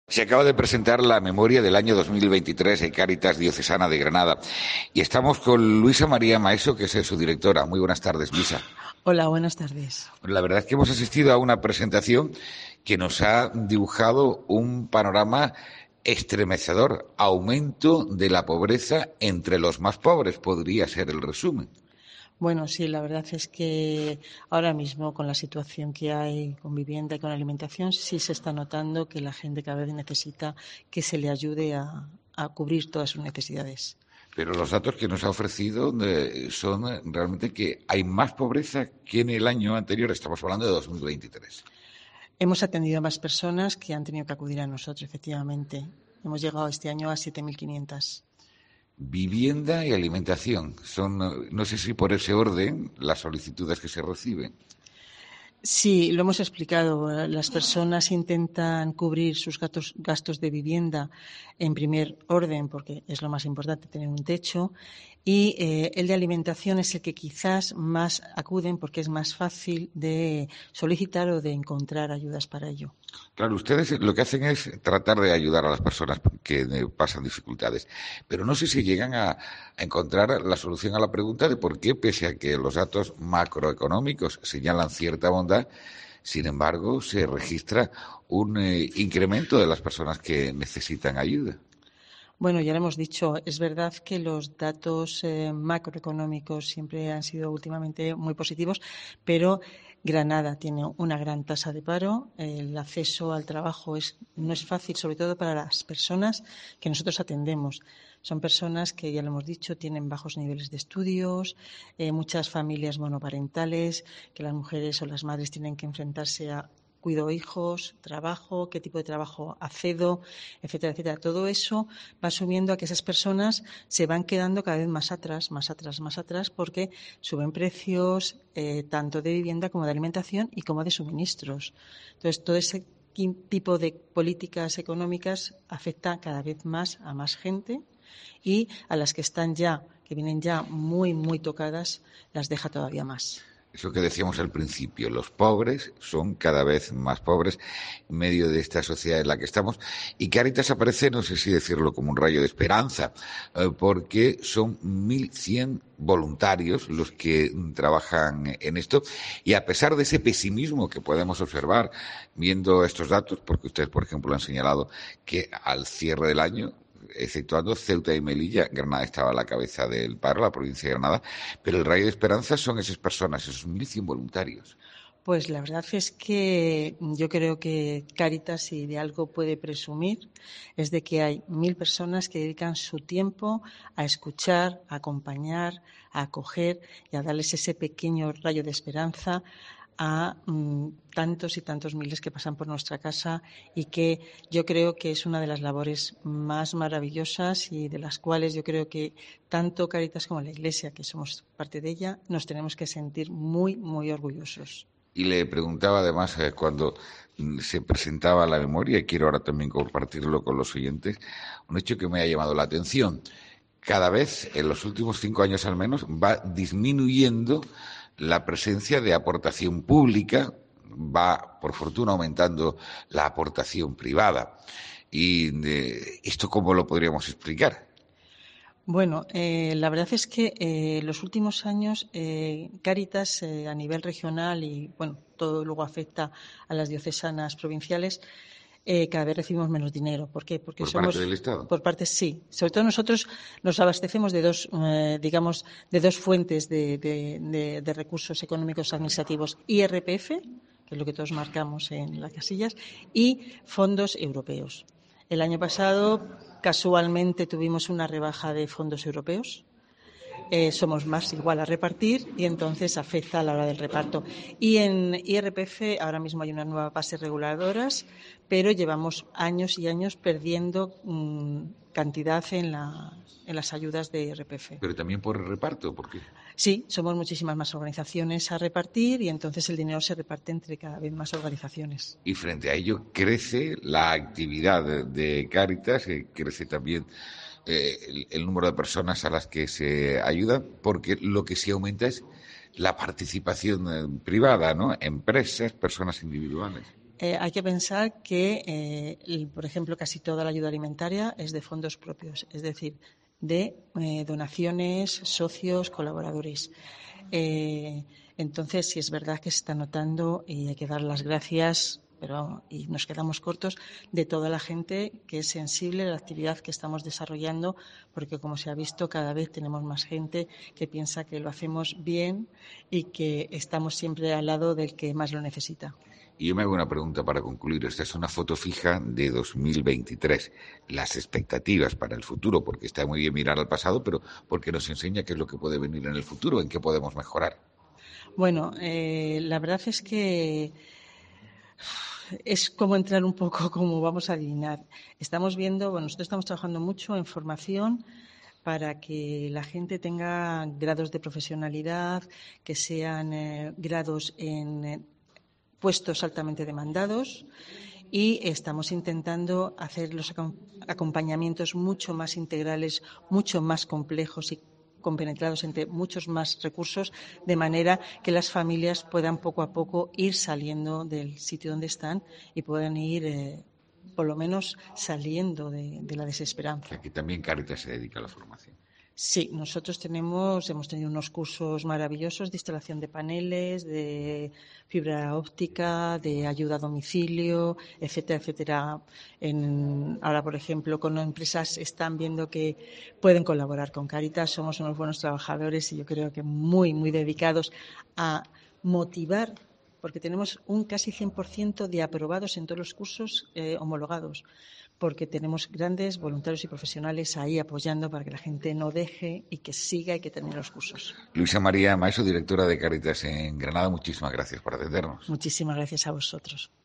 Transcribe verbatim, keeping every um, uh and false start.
Se acaba de presentar la memoria del año dos mil veintitrés en Cáritas Diocesana de Granada y estamos con Luisa María Maeso, que es su directora. Muy buenas tardes, Luisa. Hola, buenas tardes. La verdad es que hemos asistido a una presentación que nos ha dibujado un panorama estremecedor. Aumento de la pobreza entre los más pobres, podría ser el resumen. Bueno, sí, la verdad es que ahora mismo con la situación que hay con vivienda y con alimentación, sí se está notando que la gente cada vez necesita que se le ayude a, a cubrir todas sus necesidades. Pero los datos que nos ha ofrecido eh, son eh, realmente que hay más pobreza que en el año anterior. Estamos hablando de dos mil veintitrés. Hemos atendido a más personas que han tenido que acudir a nosotros, efectivamente. Hemos llegado este año a siete mil quinientas. Vivienda y alimentación. Son, no sé si por ese orden, las solicitudes que se reciben. Sí, lo hemos explicado. Las personas intentan cubrir sus gastos, gastos de vivienda en primer orden, porque es lo más importante, tener un techo. Y eh, el de alimentación es el que quizás más acuden porque es más fácil de solicitar o de encontrar ayudas para ello. Claro, ustedes lo que hacen es tratar de ayudar a las personas que pasan dificultades, pero no sé si llegan a, a encontrar la solución a la pregunta de por qué, pese a que los datos macroeconómicos señalan cierta bondad, sin embargo, se registra un eh, incremento de las personas que necesitan ayuda. Bueno, ya lo hemos dicho, es verdad que los datos eh, macroeconómicos siempre han sido últimamente muy positivos, pero Granada tiene una gran tasa de paro, el acceso al trabajo es, no es fácil, sobre todo para las personas que nosotros atendemos. Son personas que, ya lo hemos dicho, tienen bajos niveles de estudios, eh, muchas familias monoparentales, que las mujeres o las madres tienen que enfrentarse a cuido hijos, trabajo, qué tipo de trabajo accedo, etcétera, etcétera. Todo eso va asumiendo a que esas personas se van quedando cada vez más atrás, más atrás, más atrás, porque suben precios eh, tanto de vivienda como de alimentación y como de suministros. Entonces, todo ese tipo de políticas económicas afecta cada vez más a más gente y a las que están ya, que vienen ya muy, muy tocadas, las deja todavía más. Eso que decíamos al principio, los pobres son cada vez más pobres en medio de esta sociedad en la que estamos y Cáritas aparece, no sé si decirlo como un rayo de esperanza, eh, porque son mil cien voluntarios los que trabajan en esto y a pesar de ese pesimismo que podemos observar viendo estos datos, porque ustedes, por ejemplo, han señalado que al cierre del año, exceptuando Ceuta y Melilla, Granada estaba a la cabeza del paro, la provincia de Granada, pero el rayo de esperanza son esas personas, esos mil cien voluntarios. Pues la verdad es que yo creo que Cáritas, si de algo puede presumir, es de que hay mil personas que dedican su tiempo a escuchar, a acompañar, a acoger y a darles ese pequeño rayo de esperanza a mm, tantos y tantos miles que pasan por nuestra casa y que yo creo que es una de las labores más maravillosas y de las cuales yo creo que tanto Cáritas como la Iglesia, que somos parte de ella, nos tenemos que sentir muy, muy orgullosos. Y le preguntaba además eh, cuando se presentaba la memoria, y quiero ahora también compartirlo con los oyentes, un hecho que me ha llamado la atención. Cada vez, en los últimos cinco años al menos, va disminuyendo la presencia de aportación pública, va, por fortuna, aumentando la aportación privada. ¿Y eh, esto cómo lo podríamos explicar? Bueno, eh, la verdad es que eh, los últimos años eh, Cáritas eh, a nivel regional y bueno, todo luego afecta a las diocesanas provinciales, eh, cada vez recibimos menos dinero. ¿Por qué? Porque ¿Por somos parte del Estado? por parte sí. Sobre todo nosotros nos abastecemos de dos, eh, digamos, de dos fuentes de, de, de, de recursos económicos administrativos: I R P F, que es lo que todos marcamos en las casillas, y fondos europeos. El año pasado, casualmente, tuvimos una rebaja de fondos europeos. Eh, somos más igual a repartir y entonces afecta a la hora del reparto. Y en I R P F ahora mismo hay unas nuevas bases reguladoras, pero llevamos años y años perdiendo mmm, cantidad en, la, en las ayudas de I R P F. Pero también por el reparto, ¿por qué? Sí, somos muchísimas más organizaciones a repartir y entonces el dinero se reparte entre cada vez más organizaciones. Y frente a ello crece la actividad de, de Cáritas, eh, crece también eh, el, el número de personas a las que se ayuda, porque lo que sí aumenta es la participación eh, privada, ¿no? Empresas, personas individuales. Eh, hay que pensar que, eh, el, por ejemplo, casi toda la ayuda alimentaria es de fondos propios, es decir, de eh, donaciones, socios, colaboradores. Eh, entonces, sí es verdad que se está notando y hay que dar las gracias, pero y nos quedamos cortos, de toda la gente que es sensible a la actividad que estamos desarrollando, porque como se ha visto, cada vez tenemos más gente que piensa que lo hacemos bien y que estamos siempre al lado del que más lo necesita. Y yo me hago una pregunta para concluir. Esta es una foto fija de dos mil veintitrés. Las expectativas para el futuro, porque está muy bien mirar al pasado, pero porque nos enseña qué es lo que puede venir en el futuro, en qué podemos mejorar. Bueno, eh, la verdad es que es como entrar un poco como vamos a adivinar. Estamos viendo, bueno, nosotros estamos trabajando mucho en formación para que la gente tenga grados de profesionalidad, que sean eh, grados en eh, puestos altamente demandados, y estamos intentando hacer los acompañamientos mucho más integrales, mucho más complejos y compenetrados entre muchos más recursos, de manera que las familias puedan poco a poco ir saliendo del sitio donde están y puedan ir, eh, por lo menos, saliendo de, de la desesperanza. Aquí también Cáritas se dedica a la formación. Sí, nosotros tenemos, hemos tenido unos cursos maravillosos de instalación de paneles, de fibra óptica, de ayuda a domicilio, etcétera, etcétera. En, ahora, por ejemplo, con empresas están viendo que pueden colaborar con Cáritas. Somos unos buenos trabajadores y yo creo que muy, muy dedicados a motivar, porque tenemos un casi cien por ciento de aprobados en todos los cursos eh, homologados, porque tenemos grandes voluntarios y profesionales ahí apoyando para que la gente no deje y que siga y que termine los cursos. Luisa María Maeso, directora de Cáritas en Granada, muchísimas gracias por atendernos. Muchísimas gracias a vosotros.